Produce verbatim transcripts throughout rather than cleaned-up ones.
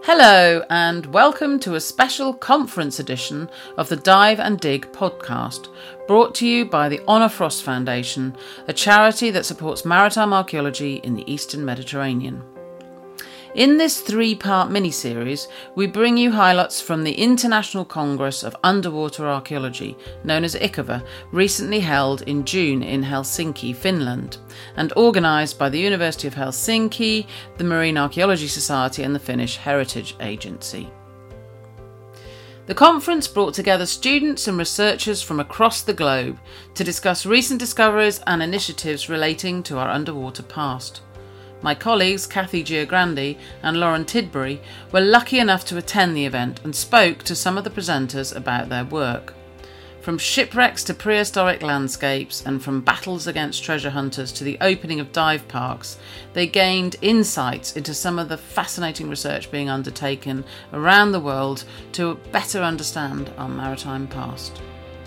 Hello and welcome to a special conference edition of the Dive and Dig podcast, brought to you by the Honor Frost Foundation, a charity that supports maritime archaeology in the Eastern Mediterranean. In this three-part mini-series, we bring you highlights from the International Congress of Underwater Archaeology, known as ICAVA, recently held in June in Helsinki, Finland, and organised by the University of Helsinki, the Marine Archaeology Society and the Finnish Heritage Agency. The conference brought together students and researchers from across the globe to discuss recent discoveries and initiatives relating to our underwater past. My colleagues Kathy Giograndi and Lauren Tidbury were lucky enough to attend the event and spoke to some of the presenters about their work. From shipwrecks to prehistoric landscapes and from battles against treasure hunters to the opening of dive parks, they gained insights into some of the fascinating research being undertaken around the world to better understand our maritime past.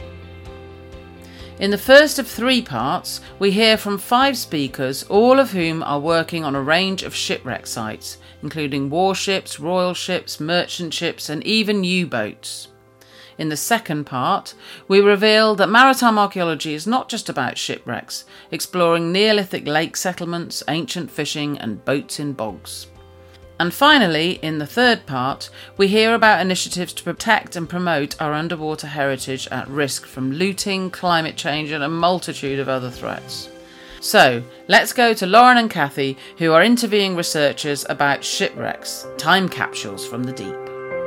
In the first of three parts, we hear from five speakers, all of whom are working on a range of shipwreck sites, including warships, royal ships, merchant ships, and even U-boats. In the second part, we reveal that maritime archaeology is not just about shipwrecks, exploring Neolithic lake settlements, ancient fishing, and boats in bogs. And finally, in the third part, we hear about initiatives to protect and promote our underwater heritage at risk from looting, climate change, and a multitude of other threats. So, let's go to Lauren and Kathy, who are interviewing researchers about shipwrecks, time capsules from the deep.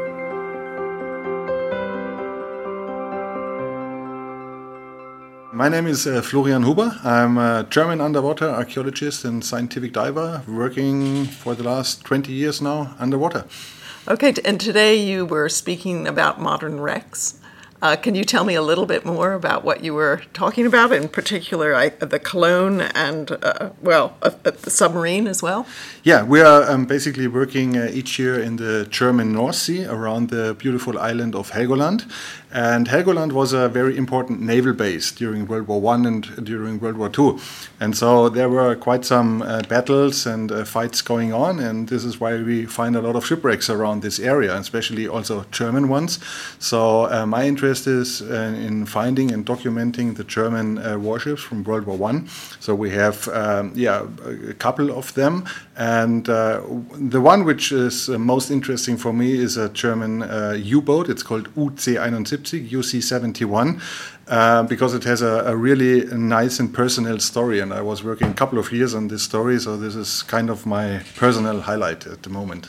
My name is uh, Florian Huber. I'm a German underwater archaeologist and scientific diver working for the last twenty years now underwater. Okay, and today you were speaking about modern wrecks. Uh, can you tell me a little bit more about what you were talking about, in particular I, the Cologne and, uh, well, uh, the submarine as well? Yeah, we are um, basically working uh, each year in the German North Sea around the beautiful island of Helgoland. And Helgoland was a very important naval base during World War One and during World War Two. And so there were quite some uh, battles and uh, fights going on, and this is why we find a lot of shipwrecks around this area, especially also German ones. So uh, my interest is uh, in finding and documenting the German uh, warships from World War One. So we have um, yeah, a couple of them. And uh, the one which is uh, most interesting for me is a German uh, U-boat. It's called U C seventy-one. U C seventy-one, uh, because it has a, a really nice and personal story, and I was working a couple of years on this story, so this is kind of my personal highlight at the moment.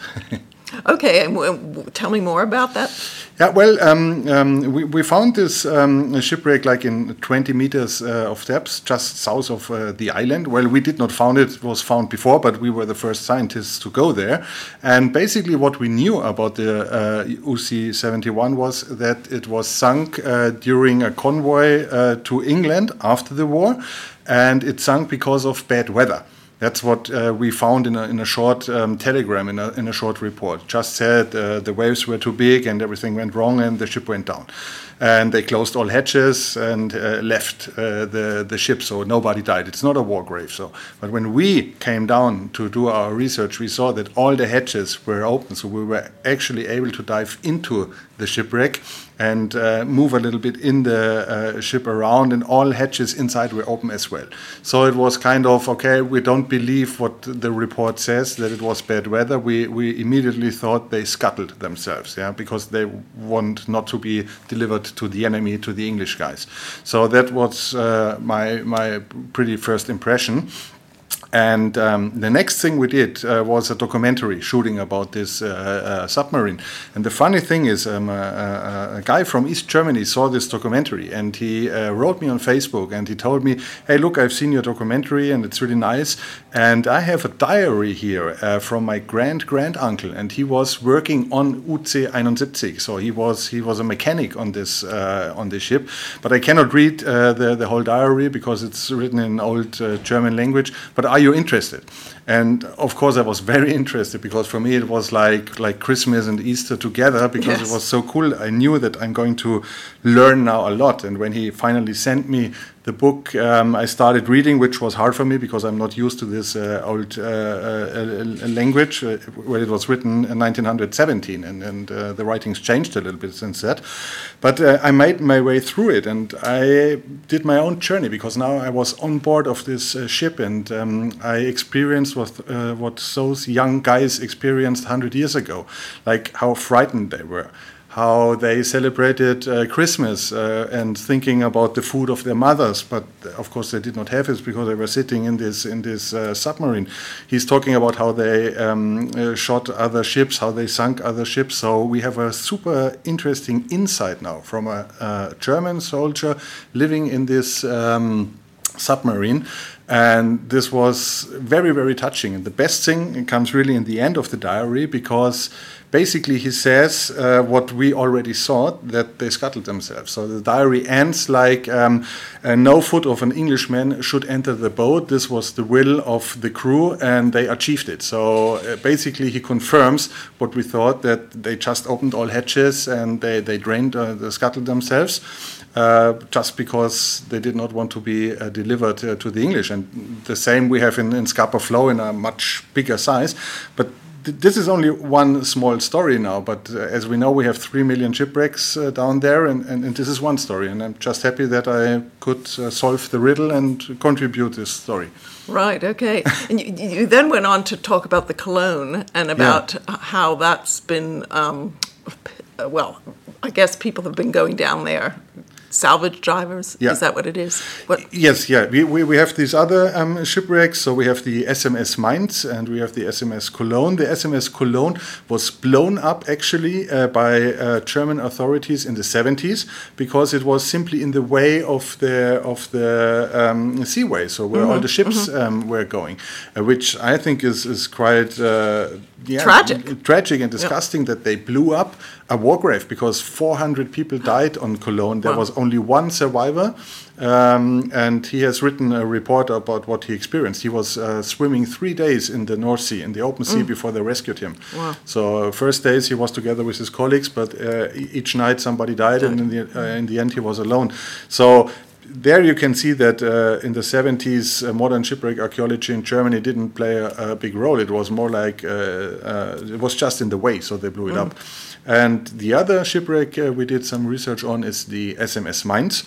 Okay, and w- w- tell me more about that. Yeah, well, um, um, we, we found this um, shipwreck like in twenty meters uh, of depth, just south of uh, the island. Well, we did not found it, it was found before, but we were the first scientists to go there. And basically what we knew about the uh, U C seventy-one was that it was sunk uh, during a convoy uh, to England after the war, and it sunk because of bad weather. That's what uh, we found in a, in a short um, telegram, in a, in a short report. Just said uh, the waves were too big and everything went wrong and the ship went down. And they closed all hatches and uh, left uh, the, the ship, so nobody died. It's not a war grave. So, but when we came down to do our research, we saw that all the hatches were open, so we were actually able to dive into the shipwreck and uh, move a little bit in the uh, ship around, and all hatches inside were open as well. So it was kind of, okay, we don't believe what the report says, that it was bad weather. We we immediately thought they scuttled themselves, yeah, because they want not to be delivered to the enemy, to the English guys. So that was uh, my my pretty first impression. And um, the next thing we did uh, was a documentary shooting about this uh, uh, submarine. And the funny thing is, um, a, a, a guy from East Germany saw this documentary, and he uh, wrote me on Facebook, and he told me, hey, look, I've seen your documentary and it's really nice. And I have a diary here uh, from my grand-grand-uncle, and he was working on U C seventy-one. So he was he was a mechanic on this uh, on this ship. But I cannot read uh, the, the whole diary because it's written in old uh, German language. But I you interested? And of course I was very interested, because for me it was like like Christmas and Easter together, because yes. It was so cool. I knew that I'm going to learn now a lot. And when he finally sent me the book um, I started reading, which was hard for me because I'm not used to this uh, old uh, uh, language, uh, where it was written in nineteen seventeen, and, and uh, the writings changed a little bit since that. But uh, I made my way through it, and I did my own journey because now I was on board of this uh, ship, and um, I experienced what, uh, what those young guys experienced one hundred years ago, like how frightened they were, how they celebrated uh, Christmas uh, and thinking about the food of their mothers, but of course they did not have it because they were sitting in this in this uh, submarine. He's talking about how they um, uh, shot other ships, how they sunk other ships. So we have a super interesting insight now from a, a German soldier living in this um, submarine. And this was very, very touching. And the best thing comes really in the end of the diary, because basically he says uh, what we already saw, that they scuttled themselves. So the diary ends like um, uh, no foot of an Englishman should enter the boat. This was the will of the crew, and they achieved it. So uh, basically he confirms what we thought, that they just opened all hatches and they, they drained, uh, they scuttled themselves. Uh, just because they did not want to be uh, delivered uh, to the English. And the same we have in, in Scapa Flow in a much bigger size. But th- this is only one small story now. But uh, as we know, we have three million shipwrecks uh, down there, and, and, and this is one story. And I'm just happy that I could uh, solve the riddle and contribute this story. Right, okay. And you, you then went on to talk about the Cologne and about yeah. how that's been, um, well, I guess people have been going down there. Salvage drivers, yeah. Is that what it is? What? Yes, yeah. We, we we have these other um, shipwrecks. So we have the S M S Mainz and we have the S M S Cologne. The S M S Cologne was blown up actually uh, by uh, German authorities in the seventies because it was simply in the way of the of the um, seaway, so where mm-hmm. all the ships mm-hmm. um, were going, uh, which I think is is quite uh, yeah, tragic, tragic and disgusting yeah. that they blew up a war grave, because four hundred people died on Cologne. There wow. was only one survivor, um, and he has written a report about what he experienced. He was uh, swimming three days in the North Sea, in the open sea, mm. before they rescued him. Wow. So uh, first days he was together with his colleagues, but uh, each night somebody died, died. and in the, uh, in the end he was alone. So there you can see that uh, in the seventies, uh, modern shipwreck archaeology in Germany didn't play a, a big role. It was more like, uh, uh, it was just in the way, so they blew it mm. up. And the other shipwreck uh, we did some research on is the S M S Mainz.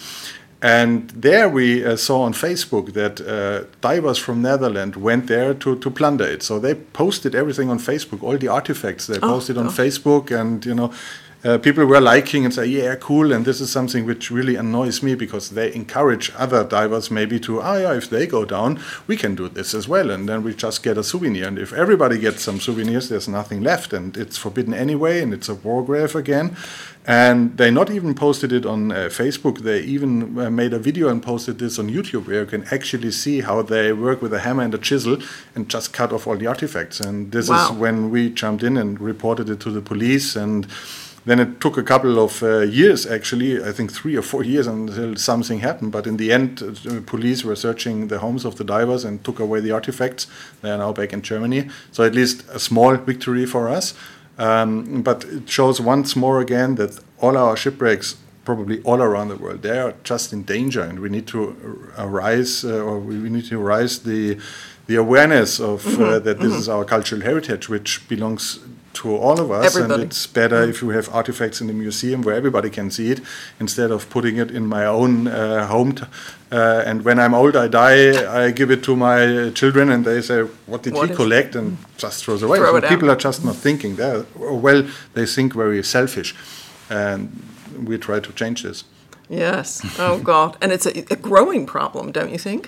And there we uh, saw on Facebook that uh, divers from Netherlands went there to, to plunder it. So they posted everything on Facebook, all the artifacts they posted oh, on oh. Facebook, and, you know, Uh, people were liking and say, yeah, cool, and this is something which really annoys me, because they encourage other divers maybe to, ah, yeah, if they go down, we can do this as well, and then we just get a souvenir. And if everybody gets some souvenirs, there's nothing left, and it's forbidden anyway, and it's a war grave again. And they not even posted it on uh, Facebook, they even uh, made a video and posted this on YouTube, where you can actually see how they work with a hammer and a chisel and just cut off all the artifacts. And this wow. is when we jumped in and reported it to the police, and then it took a couple of uh, years, actually, I think three or four years until something happened. But in the end, uh, police were searching the homes of the divers and took away the artifacts. They are now back in Germany. So at least a small victory for us. Um, but it shows once more again that all our shipwrecks, probably all around the world, they are just in danger. And we need to arise, uh, or we need to raise the, the awareness of mm-hmm. uh, that this mm-hmm. is our cultural heritage, which belongs to all of us. Everybody. And it's better mm. if you have artifacts in the museum where everybody can see it, instead of putting it in my own uh, home. T- uh, and when I'm old, I die, I give it to my children, and they say, what did what he collect? And just throws away. Throw so people out. Are just not thinking. They're, well, they think very selfish. And we try to change this. Yes. Oh, God. And it's a, a growing problem, don't you think?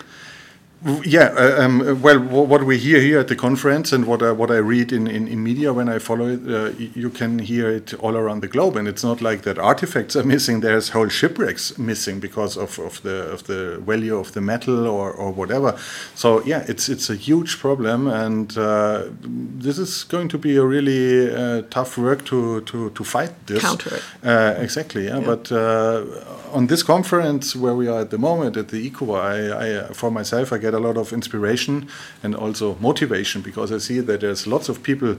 Yeah, uh, um, well, what we hear here at the conference, and what I, what I read in, in, in media when I follow it, uh, you can hear it all around the globe. And it's not like that artifacts are missing. There's whole shipwrecks missing because of, of the of the value of the metal or, or whatever. So yeah, it's it's a huge problem, and uh, this is going to be a really uh, tough work to, to, to fight this. Counter it. Uh, exactly, yeah. yeah. But uh, on this conference where we are at the moment at the ICUWA, I, I for myself I get a lot of inspiration and also motivation, because I see that there's lots of people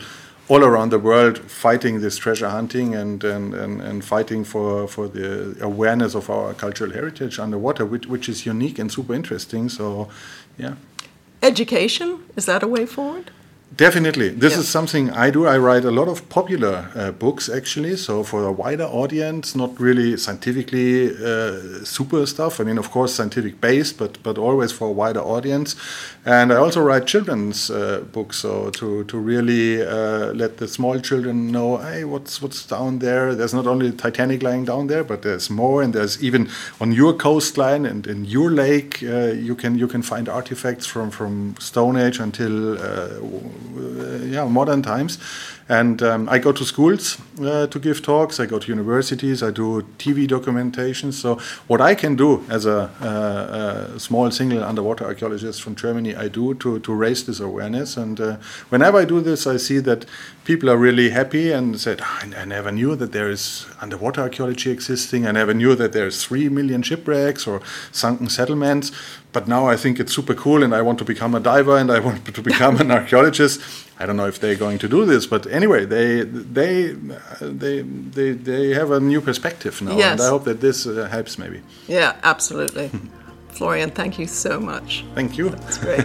all around the world fighting this treasure hunting and and, and, and fighting for, for the awareness of our cultural heritage underwater, which, which is unique and super interesting. So, yeah. Education, is that a way forward? Definitely. This Yeah. is something I do. I write a lot of popular uh, books, actually, so for a wider audience, not really scientifically uh, super stuff. I mean, of course, scientific-based, but but always for a wider audience. And I also write children's uh, books, so to to really uh, let the small children know, hey, what's what's down there? There's not only Titanic lying down there, but there's more, and there's even on your coastline and in your lake, uh, you can you can find artifacts from from Stone Age until uh, Uh, yeah, modern times. And um, I go to schools uh, to give talks. I go to universities. I do T V documentations. So what I can do as a, uh, a small single underwater archaeologist from Germany, I do to, to raise this awareness. And uh, whenever I do this, I see that people are really happy and said, oh, I never knew that there is underwater archaeology existing. I never knew that there's three million shipwrecks or sunken settlements. But now I think it's super cool, and I want to become a diver, and I want to become an archaeologist. I don't know if they're going to do this, but anyway, they they they they they have a new perspective now, Yes. and I hope that this uh, helps maybe. Yeah, absolutely. Florian, thank you so much. Thank you. That's great.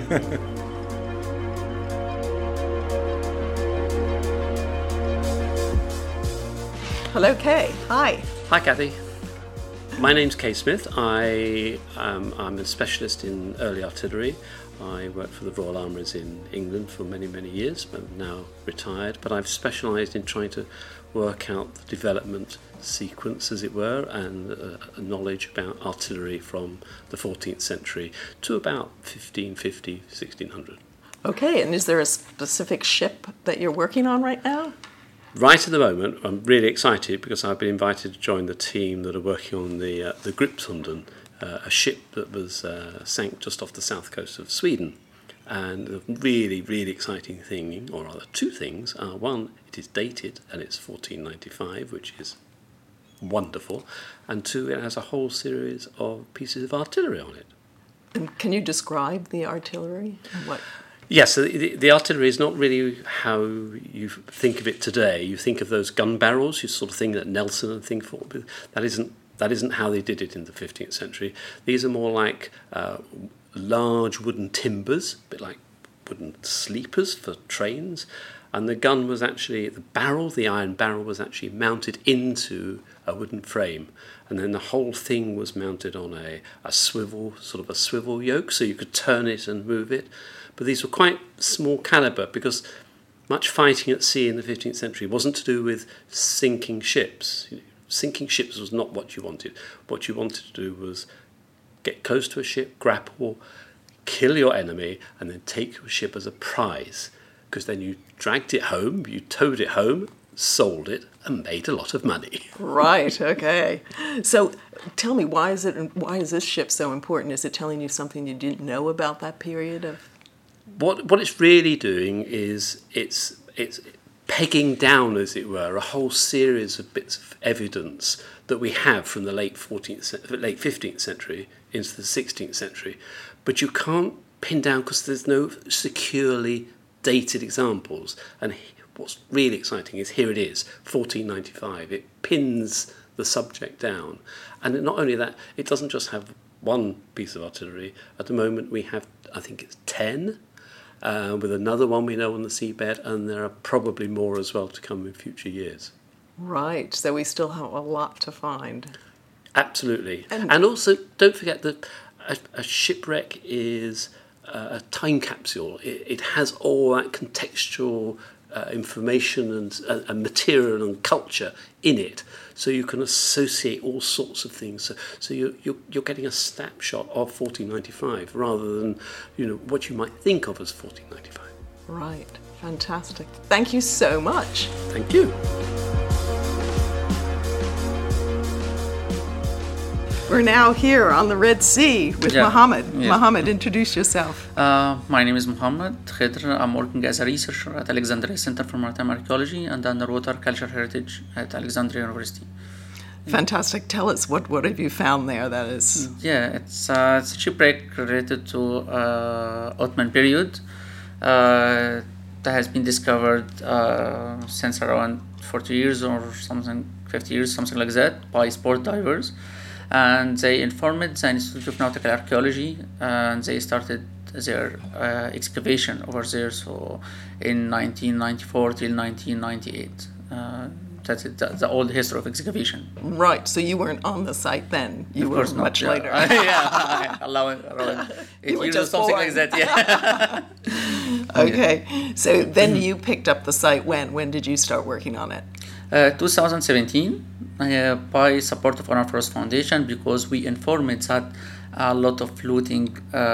Hello, Kay. Hi. Hi, Kathy. My name's Kay Smith. I, um, I'm a specialist in early artillery. I worked for the Royal Armouries in England for many, many years, but now retired. But I've specialised in trying to work out the development sequence, as it were, and uh, knowledge about artillery from the fourteenth century to about fifteen fifty, sixteen hundred. Okay, and is there a specific ship that you're working on right now? Right at the moment, I'm really excited because I've been invited to join the team that are working on the uh, the Gripshunden, uh, a ship that was uh, sank just off the south coast of Sweden. And the really, really exciting thing, or rather two things, are one, it is dated and it's fourteen ninety-five, which is wonderful, and two, it has a whole series of pieces of artillery on it. And can you describe the artillery? And what? Yes, so the, the artillery is not really how you think of it today. You think of those gun barrels, you sort of thing that Nelson and thing for. But that isn't that isn't how they did it in the fifteenth century. These are more like uh, large wooden timbers, a bit like wooden sleepers for trains. And the gun was actually, the barrel, the iron barrel was actually mounted into a wooden frame. And then the whole thing was mounted on a, a swivel, sort of a swivel yoke, so you could turn it and move it. But these were quite small calibre because much fighting at sea in the fifteenth century wasn't to do with sinking ships. You know, sinking ships was not what you wanted. What you wanted to do was get close to a ship, grapple, kill your enemy, and then take your ship as a prize. Because then you dragged it home, you towed it home, sold it, and made a lot of money. Right, okay. So tell me, why is it? Why is this ship so important? Is it telling you something you didn't know about that period of? What what it's really doing is it's it's pegging down, as it were, a whole series of bits of evidence that we have from the late fourteenth, late fifteenth century into the sixteenth century, but you can't pin down because there's no securely dated examples. And what's really exciting is here it is, fourteen ninety-five. It pins the subject down, and not only that, it doesn't just have one piece of artillery. At the moment, we have, I think it's ten. Uh, with another one we know on the seabed, and there are probably more as well to come in future years. Right, so we still have a lot to find. Absolutely. And, and also, don't forget that a, a shipwreck is uh, a time capsule. It, it has all that contextual uh, information and, uh, and material and culture in it, so you can associate all sorts of things. So, so you're, you're you're getting a snapshot of fourteen ninety-five rather than, you know, what you might think of as fourteen ninety-five. Right, fantastic. Thank you so much. Thank you. We're now here on the Red Sea with Yeah, Mohammed. yes. Mohammed, introduce yourself. Uh, my name is Mohammed Khidr. I'm working as a researcher at Alexandria Center for Maritime Archaeology and Underwater Cultural Heritage at Alexandria University. Fantastic. Tell us, what, what have you found there that is... Yeah, it's, uh, it's a shipwreck related to uh, Ottoman period. Uh, that has been discovered uh, since around forty years or something, fifty years, something like that, by sport divers. And they informed the Institute of Nautical Archaeology, and they started their uh, excavation over there. So in nineteen ninety-four till nineteen ninety-eight. Uh, That's it, the, the old history of excavation. Right, so you weren't on the site then. You of were course not, much yeah. later. yeah, around, around eight were years or just something born. like that, yeah. Okay, so then you picked up the site when? When did you start working on it? Uh, twenty seventeen, uh, by support of Honor Frost Foundation, because we informed that a lot of looting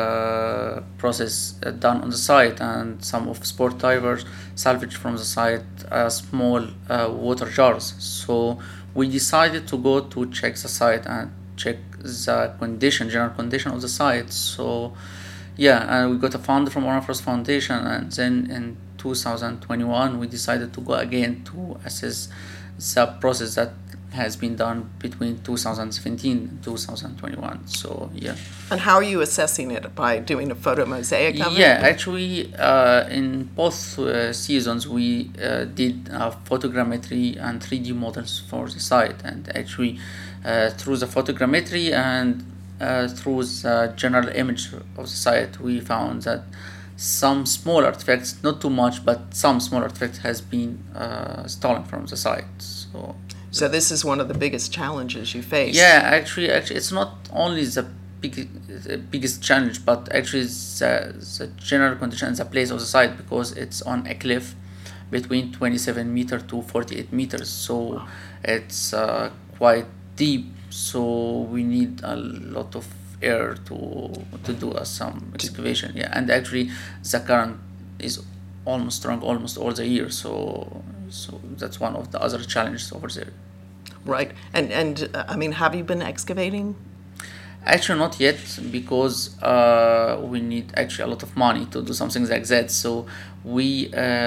uh, process uh, done on the site, and some of sport divers salvaged from the site uh, small uh, water jars. So we decided to go to check the site and check the condition, general condition of the site. So yeah, and we got a fund from Honor Frost Foundation, and then in two thousand twenty-one we decided to go again to assess the process that has been done between two thousand seventeen and two thousand twenty-one. So yeah. And how are you assessing it? By doing a photo mosaic of it? Yeah, actually, uh, in both uh, seasons we uh, did uh, photogrammetry and three D models for the site, and actually uh, through the photogrammetry and uh, through the general image of the site, we found that some small artifacts, not too much, but some small artifacts has been uh, stolen from the site. So. So this is one of the biggest challenges you face. Yeah, actually, actually, it's not only the big, the biggest challenge, but actually the, the general condition, the place of the site, because it's on a cliff between twenty-seven meter to forty-eight meters. So wow. It's uh, quite deep. So we need a lot of air to to do uh, some excavation. Yeah, and actually the current is almost strong almost all the year. So. So that's one of the other challenges over there. Right. And, and uh, I mean, have you been excavating? Actually, not yet, because uh, we need actually a lot of money to do something like that. So we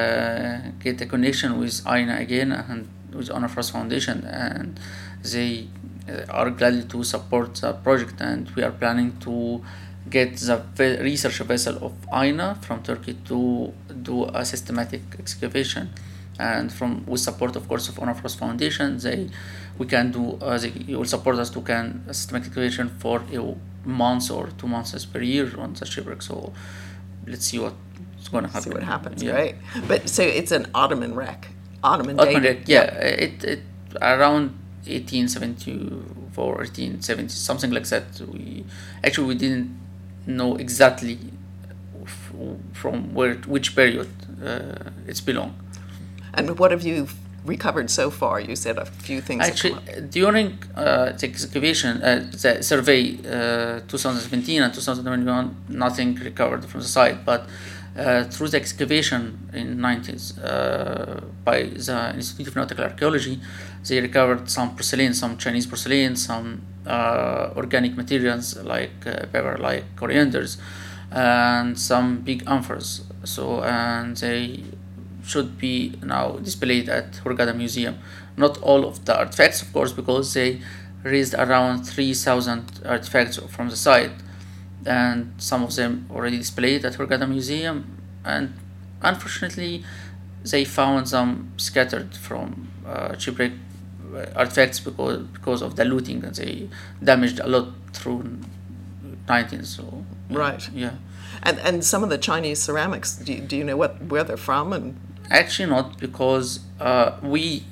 uh, get a connection with I N A again and with Honor Frost Foundation, and they are glad to support the project. And we are planning to get the research vessel of I N A from Turkey to do a systematic excavation. And from with support, of course, of Honor Frost Foundation, they we can do uh, they will support us to can systematic excavation for a month or two months per year on the shipwreck. So let's see what's going to happen. See what happens, yeah. Right? But so it's an Ottoman wreck, Ottoman. Ottoman wreck, yeah. It it around eighteen seventy-four, eighteen seventy, something like that. We actually we didn't know exactly f- from where which period uh, it's belong. And what have you recovered so far? You said a few things. Actually, during uh, the excavation, uh, the survey, uh, twenty seventeen and twenty twenty-one, nothing recovered from the site. But uh, through the excavation in nineties uh, by the Institute of Nautical Archaeology, they recovered some porcelain, some Chinese porcelain, some uh, organic materials like uh, pepper, like corianders, and some big amphoras. So, and they should be now displayed at Hurghada Museum. Not all of the artifacts, of course, because they raised around three thousand artifacts from the site, and some of them already displayed at Hurghada Museum, and unfortunately they found some scattered from uh, shipwreck artifacts because because of the looting, and they damaged a lot through nineteen. So right, yeah. And and some of the Chinese ceramics, do you, do you know what where they're from? And actually not, because uh, we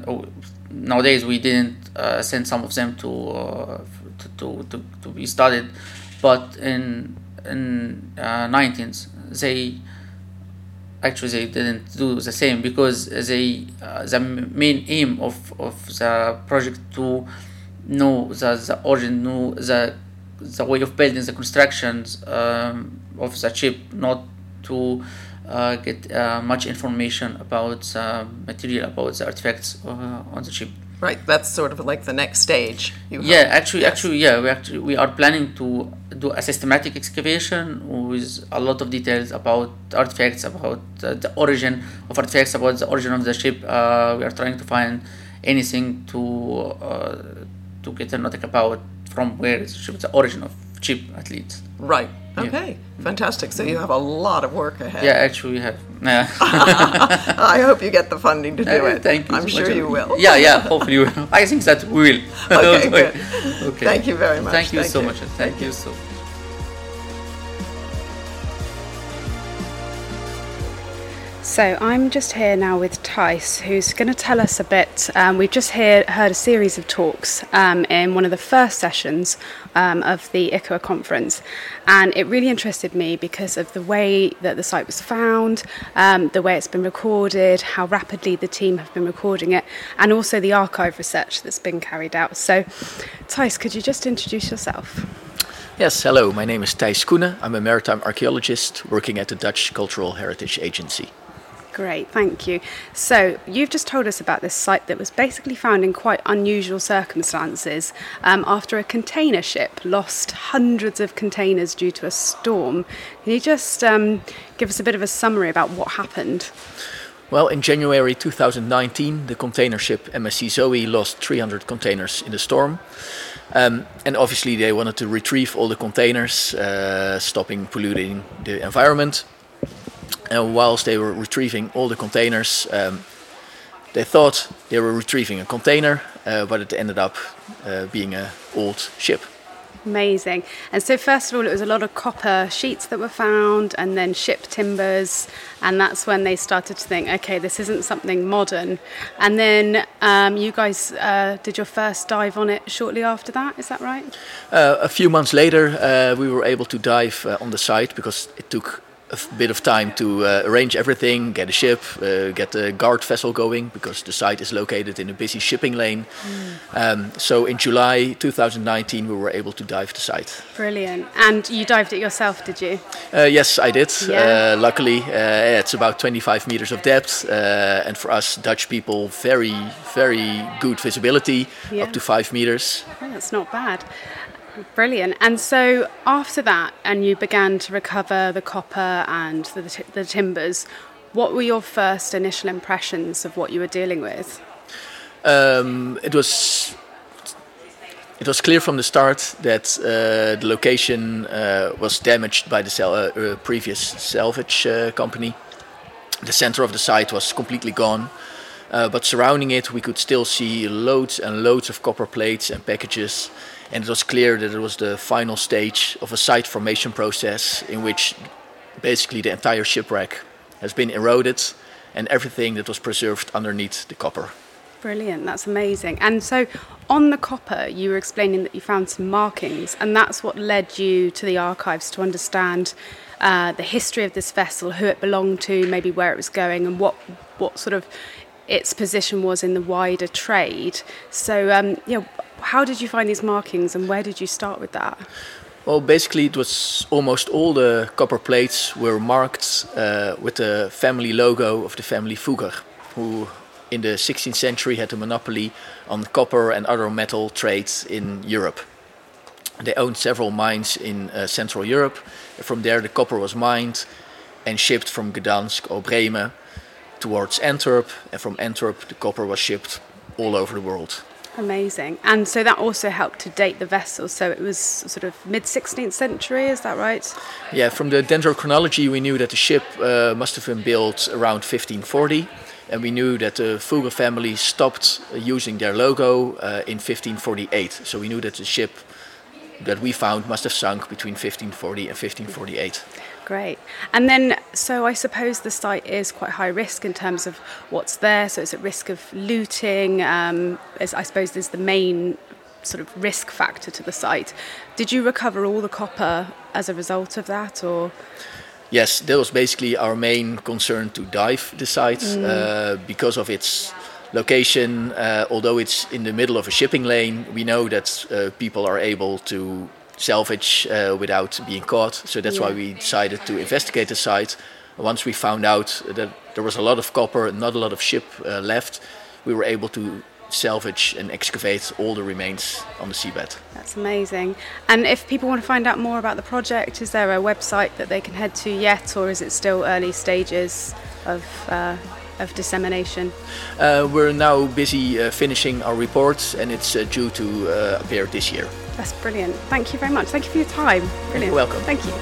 nowadays we didn't uh, send some of them to, uh, to, to to to be studied, but in in uh, nineteens they actually they didn't do the same, because they uh, the main aim of, of the project to know the, the origin, know the the way of building the constructions um, of the ship, not to uh, get uh, much information about the material, about the artifacts uh, on the ship. Right, that's sort of like the next stage. You yeah, hope. actually, Yes. actually, yeah, we actually we are planning to do a systematic excavation with a lot of details about artifacts, about uh, the origin of artifacts, about the origin of the ship. Uh, we are trying to find anything to uh, to get a knowledge about from where is the ship, the origin of cheap at least. Right. Okay. Fantastic. So you have a lot of work ahead. Yeah, actually we have. Yeah. I hope you get the funding to do Uh, it. Thank you. I'm so sure much. you will. Yeah, yeah. Hopefully, we will. I think that we will. Okay, good. Okay. Thank you very much. Thank you Thank so you. much. Thank you so. So I'm just here now with Thijs, who's going to tell us a bit. Um, we've just hear, heard a series of talks um, in one of the first sessions um, of the I C A conference, and it really interested me because of the way that the site was found, um, the way it's been recorded, how rapidly the team have been recording it, and also the archive research that's been carried out. So, Thijs, could you just introduce yourself? Yes, hello, my name is Thijs Koenen. I'm a maritime archaeologist working at the Dutch Cultural Heritage Agency. Great, thank you. So you've just told us about this site that was basically found in quite unusual circumstances um, after a container ship lost hundreds of containers due to a storm. Can you just um, give us a bit of a summary about what happened? Well, in January two thousand nineteen, the container ship M S C Zoe lost three hundred containers in the storm. Um, and obviously they wanted to retrieve all the containers, uh, stopping polluting the environment. And whilst they were retrieving all the containers, um, they thought they were retrieving a container, uh, but it ended up uh, being an old ship. Amazing. And so first of all, it was a lot of copper sheets that were found, and then ship timbers, and that's when they started to think, okay, this isn't something modern. And then um, you guys uh, did your first dive on it shortly after that, is that right? Uh, a few months later, uh, we were able to dive uh, on the site because it took a f- bit of time to uh, arrange everything, get a ship, uh, get the guard vessel going, because the site is located in a busy shipping lane. Mm. Um, so in July two thousand nineteen, we were able to dive the site. Brilliant. And you dived it yourself, did you? Uh, yes, I did. Yeah. Uh, luckily, uh, it's about twenty-five meters of depth, uh, and for us Dutch people, very, very good visibility, Yeah. up to five meters. Oh, that's not bad. Brilliant. And so after that, and you began to recover the copper and the, t- the timbers, what were your first initial impressions of what you were dealing with? Um, it was it was clear from the start that uh, the location uh, was damaged by the sel- uh, uh, previous salvage uh, company. The center of the site was completely gone, uh, but surrounding it we could still see loads and loads of copper plates and packages. And it was clear that it was the final stage of a site formation process in which basically the entire shipwreck has been eroded and everything that was preserved underneath the copper. Brilliant, that's amazing. And so on the copper, you were explaining that you found some markings, and that's what led you to the archives to understand uh, the history of this vessel, who it belonged to, maybe where it was going, and what, what sort of its position was in the wider trade. So, um, yeah, how did you find these markings, and where did you start with that? Well, basically it was almost all the copper plates were marked uh, with the family logo of the family Fugger, who in the sixteenth century had a monopoly on copper and other metal trades in Europe. They owned several mines in uh, Central Europe. From there the copper was mined and shipped from Gdansk or Bremen towards Antwerp, and from Antwerp the copper was shipped all over the world. Amazing. And so that also helped to date the vessel, so it was sort of mid-sixteenth century, is that right? Yeah, from the dendrochronology we knew that the ship uh, must have been built around fifteen forty, and we knew that the Fugger family stopped uh, using their logo uh, in fifteen forty-eight. So we knew that the ship that we found must have sunk between fifteen forty and fifteen forty-eight. Great. And then, so I suppose the site is quite high risk in terms of what's there, so it's at risk of looting, um, as I suppose is the main sort of risk factor to the site. Did you recover all the copper as a result of that, or...? Yes, that was basically our main concern to dive the site, mm. uh, because of its location. Uh, although it's in the middle of a shipping lane, we know that uh, people are able to salvage uh, without being caught. So that's yeah. why we decided to investigate the site. Once we found out that there was a lot of copper and not a lot of ship uh, left, we were able to salvage and excavate all the remains on the seabed. That's amazing. And if people want to find out more about the project, is there a website that they can head to yet, or is it still early stages of uh, of dissemination? Uh, we're now busy uh, finishing our reports, and it's uh, due to uh, appear this year. That's brilliant. Thank you very much. Thank you for your time. Brilliant. You're welcome. Thank you.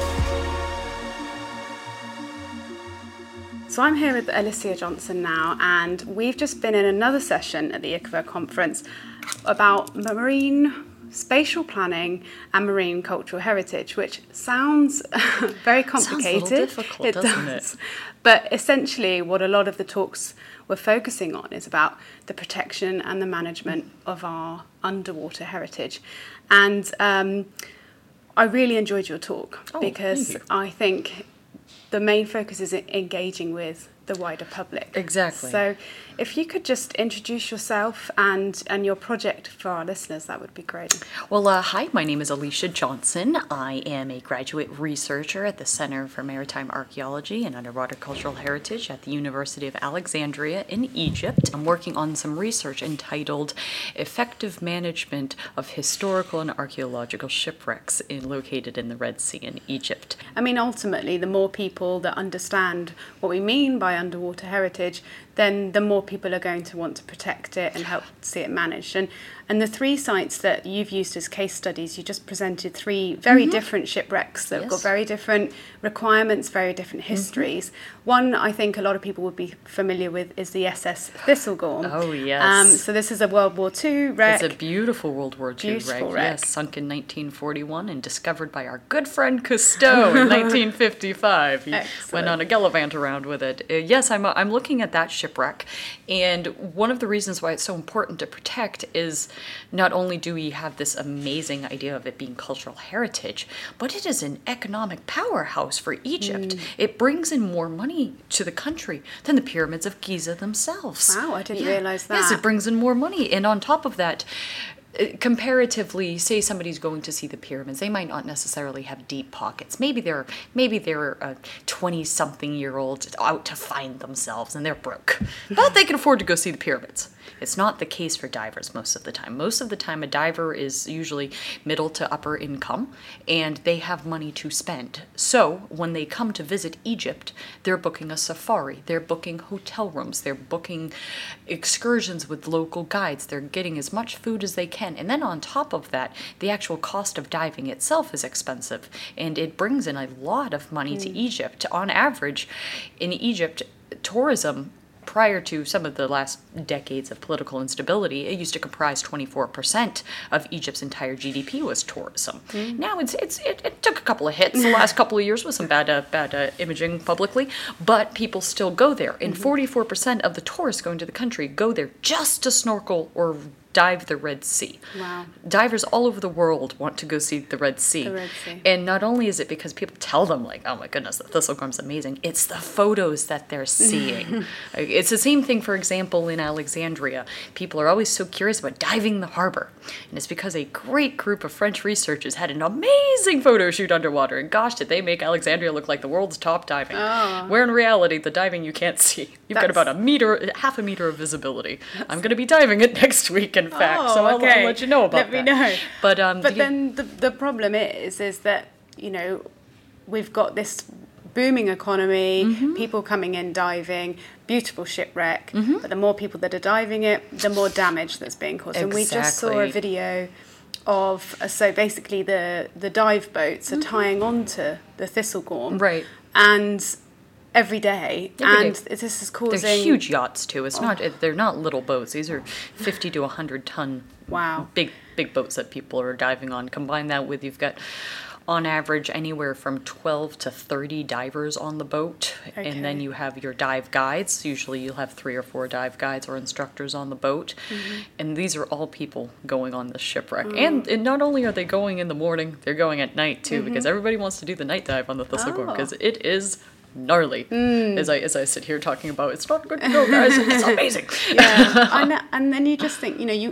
So I'm here with Alicia Johnson now, and we've just been in another session at the I C V A conference about marine spatial planning and marine cultural heritage, which sounds very complicated. Sounds a little difficult, it doesn't does. it? But essentially what a lot of the talks were focusing on is about the protection and the management of our underwater heritage. And um, I really enjoyed your talk Oh, because thank I think the main focus is engaging with the wider public. Exactly. So if you could just introduce yourself and, and your project for our listeners, that would be great. Well, uh, hi, my name is Alicia Johnson. I am a graduate researcher at the Center for Maritime Archaeology and Underwater Cultural Heritage at the University of Alexandria in Egypt. I'm working on some research entitled Effective Management of Historical and Archaeological Shipwrecks in, located in the Red Sea in Egypt. I mean, ultimately, the more people that understand what we mean by underwater heritage, then the more people are going to want to protect it and help see it managed. And and the three sites that you've used as case studies, you just presented three very mm-hmm. different shipwrecks that have Yes. got very different requirements, very different histories. Mm-hmm. One I think a lot of people would be familiar with is the S S Thistlegorm. Oh, yes. Um, so this is a World War Two wreck. It's a beautiful World War Two Beautiful wreck, wreck. yes, sunk in nineteen forty-one and discovered by our good friend Cousteau in nineteen fifty-five. He Excellent. went on a gallivant around with it. Uh, yes, I'm, I'm looking at that shipwreck, and one of the reasons why it's so important to protect is not only do we have this amazing idea of it being cultural heritage, but it is an economic powerhouse for Egypt. Mm. It brings in more money to the country than the pyramids of Giza themselves. Wow, I didn't Yeah. realise that. Yes, it brings in more money. And on top of that, uh, comparatively, say somebody's going to see the pyramids, they might not necessarily have deep pockets. Maybe they're maybe they're a twenty-something-year-old out to find themselves and they're broke. But they can afford to go see the pyramids. It's not the case for divers most of the time. Most of the time, a diver is usually middle to upper income, and they have money to spend. So when they come to visit Egypt, they're booking a safari, they're booking hotel rooms, they're booking excursions with local guides, they're getting as much food as they can. And then on top of that, the actual cost of diving itself is expensive, and it brings in a lot of money mm. to Egypt. On average, in Egypt, tourism prior to some of the last decades of political instability, it used to comprise twenty-four percent of Egypt's entire G D P was tourism. Mm. Now it's it's it, it took a couple of hits the last couple of years with some bad uh, bad uh, imaging publicly, but people still go there. And mm-hmm. forty-four percent of the tourists going to the country go there just to snorkel or dive the Red Sea. Wow. Divers all over the world want to go see the Red Sea. The Red Sea. And not only is it because people tell them, like, oh my goodness, the Thistlegorm's amazing, it's the photos that they're seeing. It's the same thing, for example, in Alexandria. People are always so curious about diving the harbor. And it's because a great group of French researchers had an amazing photo shoot underwater. And gosh, did they make Alexandria look like the world's top diving. Oh. Where in reality, the diving you can't see. You've That's... got about a meter, half a meter of visibility. I'm going to be diving it next week, in fact. Oh, so I'll, okay. I'll let you know about Let that. me know. But, um, but you- then the, the problem is, is that, you know, we've got this booming economy, Mm-hmm. people coming in diving, beautiful shipwreck, but the more people that are diving it, the more damage that's being caused. And we just saw a Exactly. video of, uh, so basically the, the dive boats are tying onto the Thistlegorm. Mm-hmm. Right. And every day, Every and day. this is causing... They're huge yachts too. It's not. They're not little boats. These are fifty to a hundred ton. Wow. Big big boats that people are diving on. Combine that with you've got, on average, anywhere from twelve to thirty divers on the boat, and then Okay. you have your dive guides. Usually, you'll have three or four dive guides or instructors on the boat, Mm-hmm. and these are all people going on this shipwreck. Mm. And, and not only are they going in the morning, they're going at night too, because everybody wants to do the night dive on the Thistlegorm Mm-hmm. Oh. because it is gnarly. Mm. As I as I sit here talking about, it's not good to go, guys. It's amazing. Yeah, and, and then you just think, you know, you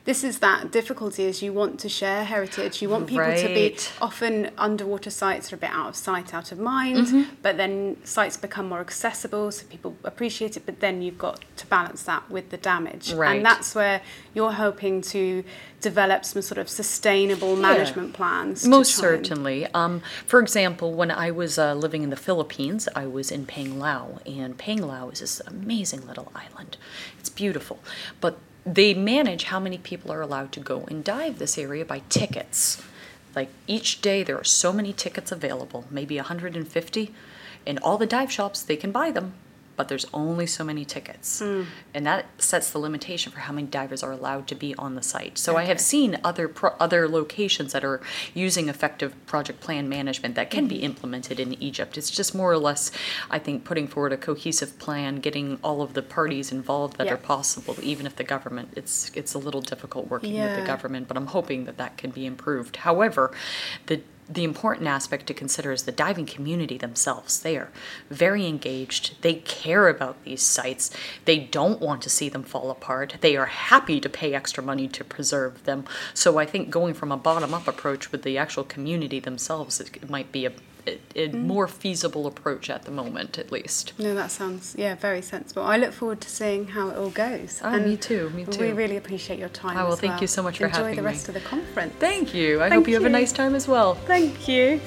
this is that difficulty is you want to share heritage. You want people to be, Right. often underwater sites are a bit out of sight, out of mind, Mm-hmm. but then sites become more accessible so people appreciate it, but then you've got to balance that with the damage. Right. And that's where you're hoping to develop some sort of sustainable management plans. to Most try and- certainly. Um, for example, when I was uh, living in the Philippines, I was in Panglao, and Panglao is this amazing little island. It's beautiful, but they manage how many people are allowed to go and dive this area by tickets. Like each day, there are so many tickets available, maybe one hundred fifty, and all the dive shops, they can buy them, but there's only so many tickets. And that sets the limitation for how many divers are allowed to be on the site. So I have seen other pro- other locations that are using effective project plan management that can be implemented in Egypt. It's just more or less, I think, putting forward a cohesive plan, getting all of the parties involved that Yeah. are possible, even if the government, it's it's a little difficult working with Yeah. the government, but I'm hoping that that can be improved. However, the the important aspect to consider is the diving community themselves. They are very engaged. They care about these sites. They don't want to see them fall apart. They are happy to pay extra money to preserve them. So I think going from a bottom-up approach with the actual community themselves, it, it might be a, a, a more feasible approach at the moment, at least. No, that sounds, yeah, very sensible. I look forward to seeing how it all goes. Oh, me too, me We too. really appreciate your time. Oh, well, as thank you so much for Enjoy having the me. rest of the conference. Thank you. I Thank hope you have a you. nice time as well. Thank you.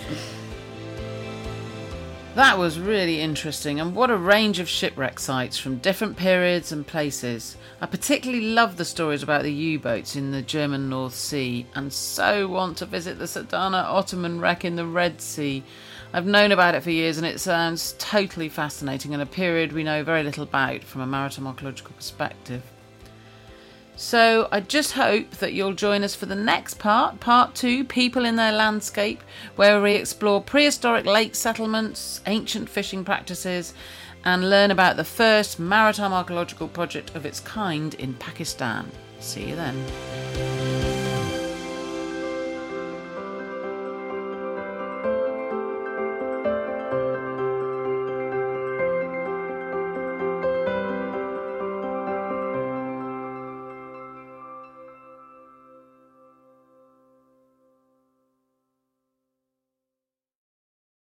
That was really interesting, and what a range of shipwreck sites from different periods and places. I particularly love the stories about the U-boats in the German North Sea, and so want to visit the Sadana Ottoman wreck in the Red Sea. I've known about it for years, and it sounds totally fascinating, and a period we know very little about from a maritime archaeological perspective. So I just hope that you'll join us for the next part, part two, People in Their Landscape, where we explore prehistoric lake settlements, ancient fishing practices, and learn about the first maritime archaeological project of its kind in Pakistan. See you then.